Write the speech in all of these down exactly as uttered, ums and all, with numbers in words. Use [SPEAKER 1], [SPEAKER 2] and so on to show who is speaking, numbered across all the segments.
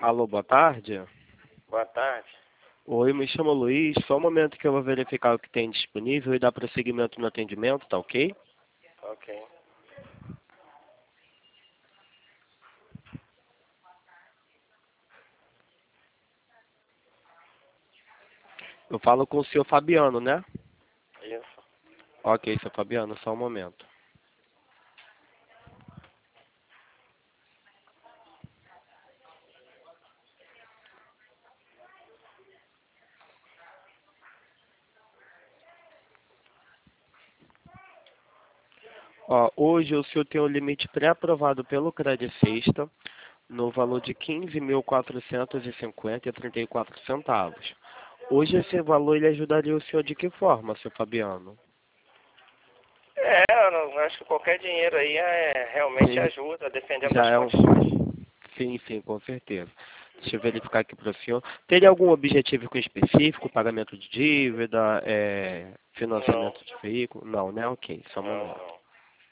[SPEAKER 1] Alô, boa tarde.
[SPEAKER 2] Boa tarde.
[SPEAKER 1] Oi, me chamo Luiz. Só um momento que eu vou verificar o que tem disponível e dar prosseguimento no atendimento, tá ok?
[SPEAKER 2] Ok.
[SPEAKER 1] Eu falo com o senhor Fabiano, né?
[SPEAKER 2] Isso.
[SPEAKER 1] Ok, senhor Fabiano, só um momento. Ó, hoje o senhor tem um limite pré-aprovado pelo Credit Sexta no valor de quinze mil quatrocentos e cinquenta e trinta e quatro centavos. Hoje esse valor ele ajudaria o senhor de que forma, senhor Fabiano?
[SPEAKER 2] É, eu não- acho que qualquer dinheiro aí é, realmente
[SPEAKER 1] Sim,
[SPEAKER 2] ajuda, dependendo
[SPEAKER 1] já
[SPEAKER 2] das
[SPEAKER 1] é um.
[SPEAKER 2] condições.
[SPEAKER 1] Sim, sim, com certeza. Deixa eu verificar aqui para o senhor. Teria algum objetivo com específico? Pagamento de dívida, é,
[SPEAKER 2] Não,
[SPEAKER 1] financiamento de veículo? Não, né? Ok, só um
[SPEAKER 2] não,
[SPEAKER 1] momento.
[SPEAKER 2] não.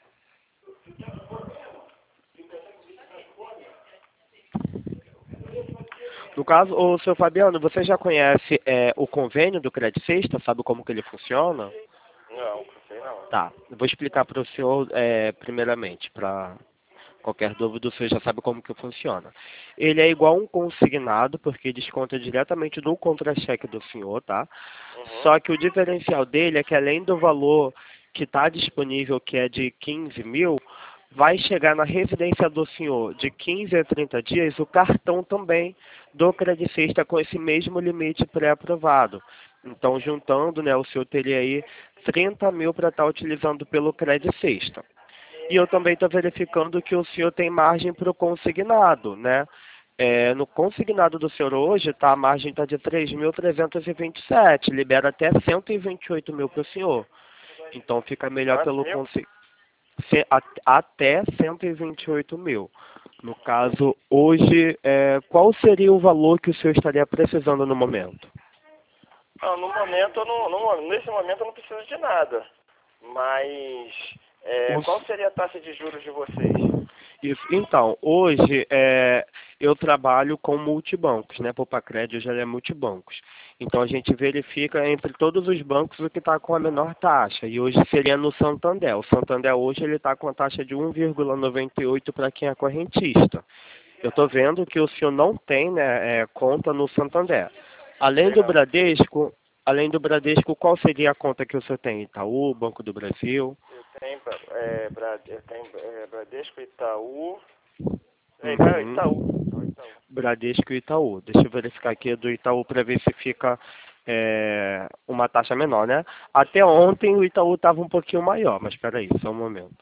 [SPEAKER 1] No caso, o senhor Fabiano, você já conhece é, o convênio do Credit Sexta? Sabe como que ele funciona?
[SPEAKER 2] Não, não sei não.
[SPEAKER 1] Tá, eu vou explicar para o senhor é, primeiramente, para qualquer dúvida, o senhor já sabe como que funciona. Ele é igual um consignado, porque desconta diretamente do contra-cheque do senhor, tá?
[SPEAKER 2] Uhum.
[SPEAKER 1] Só que o diferencial dele é que além do valor que está disponível, que é de quinze mil, vai chegar na residência do senhor de quinze a trinta dias o cartão também do Credit Sexta com esse mesmo limite pré-aprovado. Então, juntando, né, o senhor teria aí trinta mil para estar utilizando pelo Credit Sexta. E eu também estou verificando que o senhor tem margem para o consignado, né? É, no consignado do senhor hoje, tá, a margem está de três mil trezentos e vinte e sete, libera até cento e vinte e oito mil para o senhor. Então fica melhor
[SPEAKER 2] Quantos
[SPEAKER 1] pelo
[SPEAKER 2] mil?
[SPEAKER 1] consi- se- a- até cento e vinte e oito mil. No caso, hoje, é, qual seria o valor que o senhor estaria precisando no momento?
[SPEAKER 2] Não, no momento, eu não, no- nesse momento eu não preciso de nada. Mas, é,
[SPEAKER 1] Os-
[SPEAKER 2] qual seria a taxa de juros de vocês?
[SPEAKER 1] Isso. Então, hoje é, eu trabalho com multibancos, né? Poupa-Crédito já é multibancos. Então a gente verifica entre todos os bancos o que está com a menor taxa. E hoje seria no Santander. O Santander hoje ele está com a taxa de um vírgula noventa e oito para quem é correntista. Eu estou vendo que o senhor não tem, né, é, conta no Santander. Além
[SPEAKER 2] Sei
[SPEAKER 1] do
[SPEAKER 2] não.
[SPEAKER 1] Bradesco, além do Bradesco, qual seria a conta que o senhor tem? Itaú, Banco do Brasil?
[SPEAKER 2] Eu tenho, é, Brad, eu tenho é, Bradesco, Itaú. É, Ita-
[SPEAKER 1] Uhum.
[SPEAKER 2] Itaú. Itaú. Itaú.
[SPEAKER 1] Bradesco e Itaú. Deixa eu verificar aqui do Itaú para ver se fica é, uma taxa menor, né? Até ontem o Itaú estava um pouquinho maior, mas espera aí, só um momento.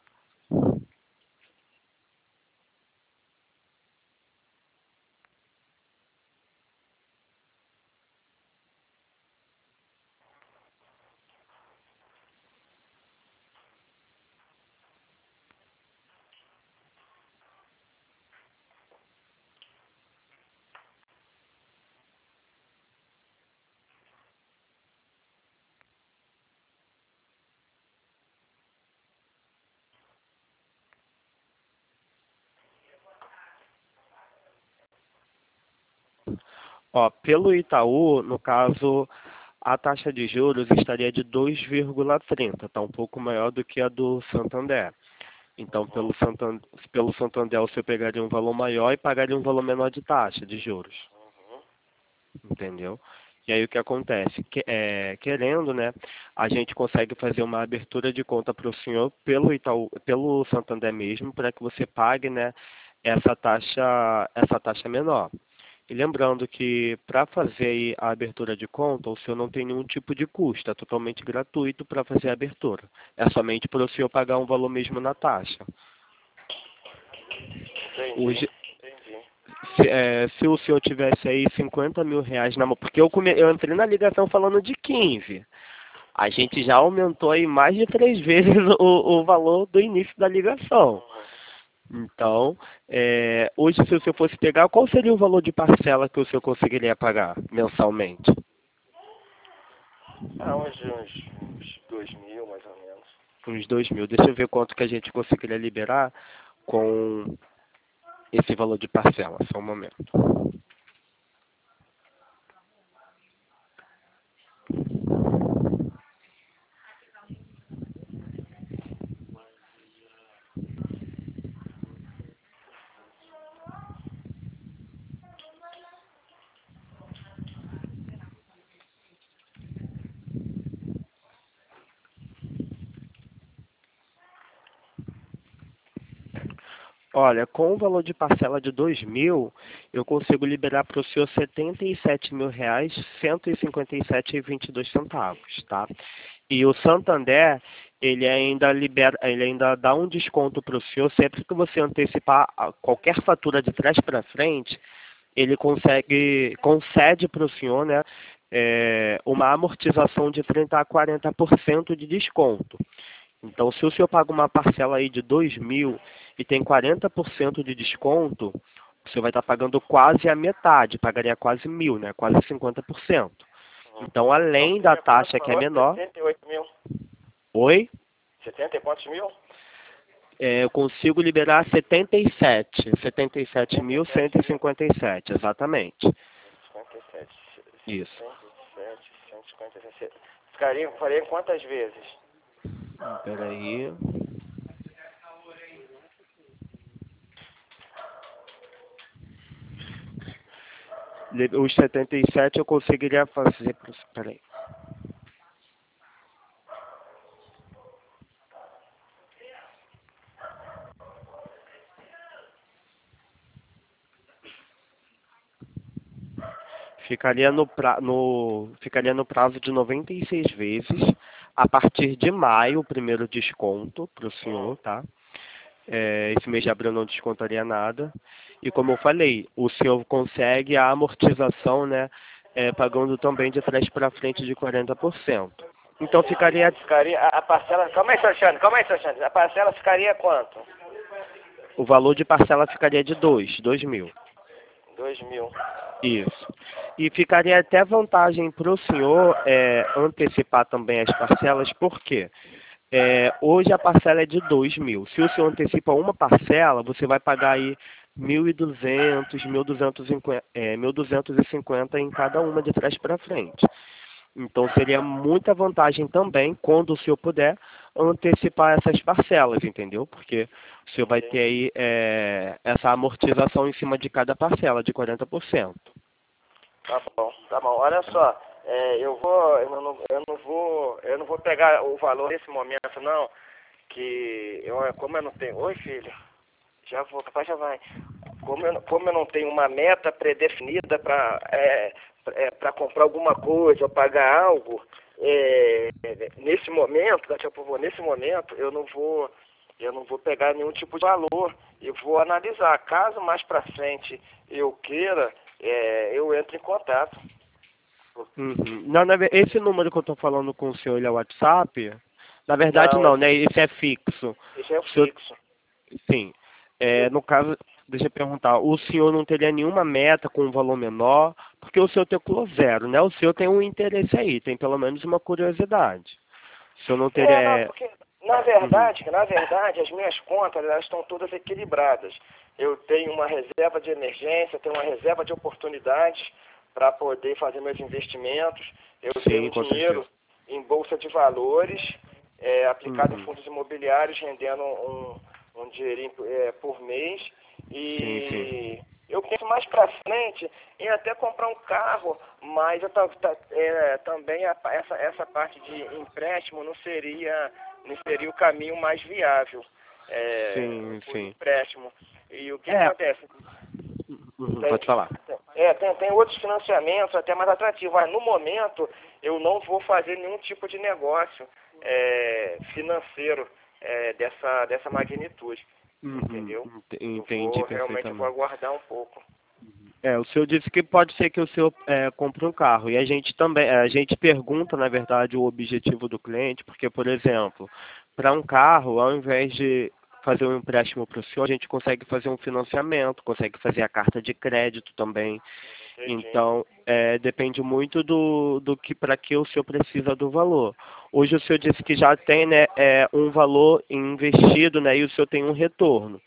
[SPEAKER 1] Ó, pelo Itaú, no caso, a taxa de juros estaria de dois vírgula trinta, tá um pouco maior do que a do Santander. Então,
[SPEAKER 2] Uhum.
[SPEAKER 1] pelo Santander, pelo Santander, você pegaria um valor maior e pagaria um valor menor de taxa de juros.
[SPEAKER 2] Uhum.
[SPEAKER 1] Entendeu? E aí o que acontece? Que, é, querendo, né, a gente consegue fazer uma abertura de conta para o senhor pelo Itaú, pelo Santander mesmo, para que você pague, né, essa taxa, essa taxa menor. E lembrando que para fazer aí a abertura de conta, o senhor não tem nenhum tipo de custo, é totalmente gratuito para fazer a abertura. É somente para o senhor pagar um valor mesmo na taxa.
[SPEAKER 2] Entendi.
[SPEAKER 1] Hoje,
[SPEAKER 2] Entendi.
[SPEAKER 1] Se, é, se o senhor tivesse aí cinquenta mil reais na mão, porque eu, come, eu entrei na ligação falando de quinze. A gente já aumentou aí mais de três vezes o, o valor do início da ligação.
[SPEAKER 2] Uhum.
[SPEAKER 1] Então, é, hoje se o senhor fosse pegar, qual seria o valor de parcela que o senhor conseguiria pagar mensalmente?
[SPEAKER 2] Ah, uns, uns, uns dois mil, mais ou menos.
[SPEAKER 1] Uns dois mil. Deixa eu ver quanto que a gente conseguiria liberar com esse valor de parcela. Só um momento. Olha, com o valor de parcela de dois mil, eu consigo liberar para o senhor setenta e sete mil reais, cento e cinquenta e sete reais e vinte e dois centavos, tá? E o Santander, ele ainda libera, ele ainda dá um desconto para o senhor sempre que você antecipar a- qualquer fatura de trás para frente, ele consegue, concede para o senhor, né, é, uma amortização de trinta a quarenta por cento de desconto. Então, se o senhor paga uma parcela aí de dois mil e tem quarenta por cento de desconto, o senhor vai estar pagando quase a metade, pagaria quase mil, né? Quase cinquenta por cento.
[SPEAKER 2] Uhum.
[SPEAKER 1] Então, além
[SPEAKER 2] Então
[SPEAKER 1] da
[SPEAKER 2] seria quanto
[SPEAKER 1] taxa que é
[SPEAKER 2] valor?
[SPEAKER 1] menor...
[SPEAKER 2] setenta e oito mil.
[SPEAKER 1] Oi?
[SPEAKER 2] setenta e quantos mil?
[SPEAKER 1] É, eu consigo liberar setenta e sete. setenta e sete mil, cento e cinquenta e sete, exatamente.
[SPEAKER 2] cinquenta e sete.
[SPEAKER 1] Isso.
[SPEAKER 2] setenta e sete, cento e cinquenta e sete. Ficaria, faria quantas vezes?
[SPEAKER 1] Peraí. Os setenta e sete eu conseguiria fazer... Peraí. Ficaria no, pra, no, ficaria no prazo de noventa e seis vezes. A partir de maio, o primeiro desconto para o senhor, tá? É, esse mês de abril não descontaria nada. E como eu falei, o senhor consegue a amortização, né? É, pagando também de trás para frente de quarenta por cento. Então ficaria...
[SPEAKER 2] Ficaria a, a parcela... Calma aí, Alexandre, calma aí, Alexandre. A parcela ficaria quanto?
[SPEAKER 1] O valor de parcela ficaria de dois, dois mil.
[SPEAKER 2] dois mil.
[SPEAKER 1] Isso. E ficaria até vantagem para o senhor é, antecipar também as parcelas, por quê? É, hoje a parcela é de dois mil. Se o senhor antecipa uma parcela, você vai pagar aí mil e duzentos, mil duzentos e cinquenta em cada uma de trás para frente. Então seria muita vantagem também, quando o senhor puder, antecipar essas parcelas, entendeu? Porque o senhor vai ter aí é, essa amortização em cima de cada parcela, de quarenta por cento.
[SPEAKER 2] Tá bom, tá bom. Olha só, é, eu vou, eu não, eu não vou, eu não vou pegar o valor nesse momento, não, que eu, como eu não tenho, oi filho, já vou, papai já vai. Como eu, como eu não tenho uma meta predefinida para é, é, para comprar alguma coisa ou pagar algo, é, nesse momento, daqui a pouco, nesse momento, eu não vou, eu não vou pegar nenhum tipo de valor. Eu vou analisar. Caso mais para frente eu queira, é, eu entro em contato.
[SPEAKER 1] Uhum. Não, na ve- esse número que eu estou falando com o senhor, ele é WhatsApp? Na verdade
[SPEAKER 2] Não,
[SPEAKER 1] não,
[SPEAKER 2] esse,
[SPEAKER 1] né? Esse é fixo.
[SPEAKER 2] esse é
[SPEAKER 1] O senhor,
[SPEAKER 2] fixo.
[SPEAKER 1] sim. É, no caso, deixa eu perguntar, o senhor não teria nenhuma meta com um valor menor? Porque o senhor calculou zero, né? O senhor tem um interesse aí, tem pelo menos uma curiosidade. O senhor não teria...
[SPEAKER 2] É, não,
[SPEAKER 1] é,
[SPEAKER 2] porque na
[SPEAKER 1] Uhum.
[SPEAKER 2] verdade, na verdade, as minhas contas elas estão todas equilibradas. Eu tenho uma reserva de emergência, tenho uma reserva de oportunidades para poder fazer meus investimentos. Eu
[SPEAKER 1] Sim,
[SPEAKER 2] tenho
[SPEAKER 1] com
[SPEAKER 2] dinheiro
[SPEAKER 1] certeza.
[SPEAKER 2] em bolsa de valores, é, aplicado em
[SPEAKER 1] Uhum.
[SPEAKER 2] fundos imobiliários, rendendo um, um dinheirinho é, por mês.
[SPEAKER 1] Sim, sim.
[SPEAKER 2] E eu penso mais para frente em até comprar um carro, mas eu tá, tá, é, também a, essa, essa parte de empréstimo não seria, não seria o caminho mais viável, é,
[SPEAKER 1] Sim,
[SPEAKER 2] por
[SPEAKER 1] sim.
[SPEAKER 2] empréstimo. E o que
[SPEAKER 1] É,
[SPEAKER 2] acontece?
[SPEAKER 1] uhum,
[SPEAKER 2] Tem,
[SPEAKER 1] pode falar.
[SPEAKER 2] é, tem, tem outros financiamentos até mais atrativos, mas no momento eu não vou fazer nenhum tipo de negócio é, financeiro é, dessa, dessa magnitude,
[SPEAKER 1] Uhum,
[SPEAKER 2] entendeu?
[SPEAKER 1] ent-
[SPEAKER 2] Eu
[SPEAKER 1] entendi
[SPEAKER 2] vou, realmente eu vou
[SPEAKER 1] perfeitamente.
[SPEAKER 2] aguardar um pouco.
[SPEAKER 1] É, o senhor disse que pode ser que o senhor é, compre um carro. E a gente também, a gente pergunta, na verdade, o objetivo do cliente, porque, por exemplo, para um carro, ao invés de fazer um empréstimo para o senhor, a gente consegue fazer um financiamento, consegue fazer a carta de crédito também.
[SPEAKER 2] Entendi.
[SPEAKER 1] Então, é, depende muito do, do que para que o senhor precisa do valor. Hoje o senhor disse que já tem, né, é, um valor investido, né, e o senhor tem um retorno.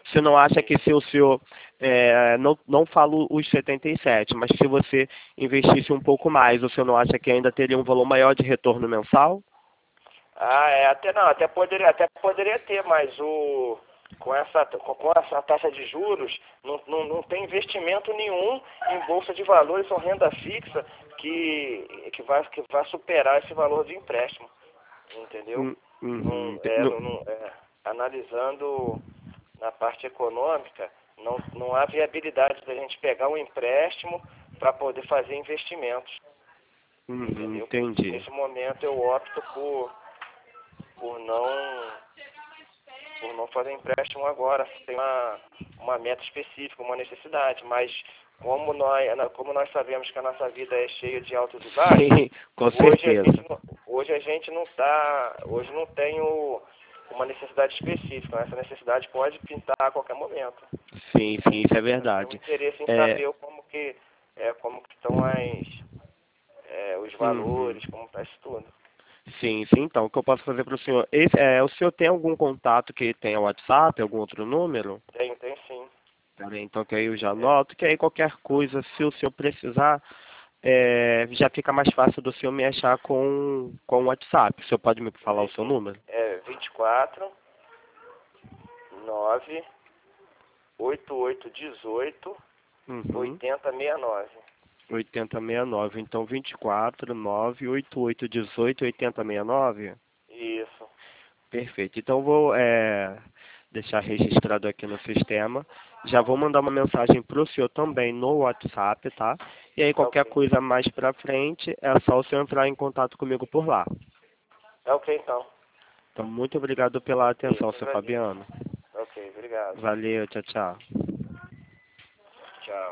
[SPEAKER 1] Você não acha que se o senhor, é, não, não falo os setenta e sete, mas se você investisse um pouco mais, o senhor não acha que ainda teria um valor maior de retorno mensal?
[SPEAKER 2] Ah, é, até não, até poderia, até poderia ter, mas o, com, essa, com com essa taxa de juros, não, não, não tem investimento nenhum em bolsa de valores ou renda fixa que, que, vai, que vai superar esse valor de empréstimo, entendeu?
[SPEAKER 1] Hum, uhum,
[SPEAKER 2] Não,
[SPEAKER 1] ente-
[SPEAKER 2] é,
[SPEAKER 1] não-
[SPEAKER 2] não, não- é, analisando na parte econômica, não, não há viabilidade da gente pegar um empréstimo para poder fazer investimentos,
[SPEAKER 1] uhum,
[SPEAKER 2] entendeu?
[SPEAKER 1] entendi.
[SPEAKER 2] Nesse momento eu opto por, por não por não fazer empréstimo agora, tem uma, uma meta específica, uma necessidade, mas como nós, como nós sabemos que a nossa vida é cheia de altos e baixos,
[SPEAKER 1] Sim, com
[SPEAKER 2] hoje a
[SPEAKER 1] certeza.
[SPEAKER 2] gente não, hoje a gente não tá, hoje não tem o, uma necessidade específica, essa necessidade pode pintar a qualquer momento.
[SPEAKER 1] Sim, sim, isso é
[SPEAKER 2] Eu tenho
[SPEAKER 1] verdade.
[SPEAKER 2] interesse em
[SPEAKER 1] É,
[SPEAKER 2] saber como que, é, como que estão as, é, os
[SPEAKER 1] uhum.
[SPEAKER 2] valores, como está isso tudo.
[SPEAKER 1] Sim, sim, então, o que eu posso fazer para o senhor? Esse, é, o senhor tem algum contato que tenha WhatsApp, algum outro número?
[SPEAKER 2] Tem, tem sim.
[SPEAKER 1] Peraí, então que aí eu já
[SPEAKER 2] É,
[SPEAKER 1] anoto, que aí qualquer coisa, se o senhor precisar, é, já fica mais fácil do senhor me achar com, com o WhatsApp. O senhor pode me falar o seu número?
[SPEAKER 2] é vinte e quatro, nove, oito oito dezoito,
[SPEAKER 1] Uhum.
[SPEAKER 2] oitenta sessenta e nove.
[SPEAKER 1] oitenta e sessenta e nove. Então, vinte e quatro, nove, oito oito dezoito, oitenta e sessenta e nove.
[SPEAKER 2] Isso.
[SPEAKER 1] Perfeito. Então, vou é, deixar registrado aqui no sistema. Já vou mandar uma mensagem para o senhor também no WhatsApp, tá? E aí,
[SPEAKER 2] Tá
[SPEAKER 1] qualquer
[SPEAKER 2] ok.
[SPEAKER 1] coisa mais para frente, é só o senhor entrar em contato comigo por lá.
[SPEAKER 2] Tá ok então.
[SPEAKER 1] Então, muito obrigado pela
[SPEAKER 2] Ok,
[SPEAKER 1] atenção,
[SPEAKER 2] eu
[SPEAKER 1] seu
[SPEAKER 2] agradeço.
[SPEAKER 1] Fabiano.
[SPEAKER 2] Ok, obrigado.
[SPEAKER 1] Valeu, tchau, tchau.
[SPEAKER 2] Tchau.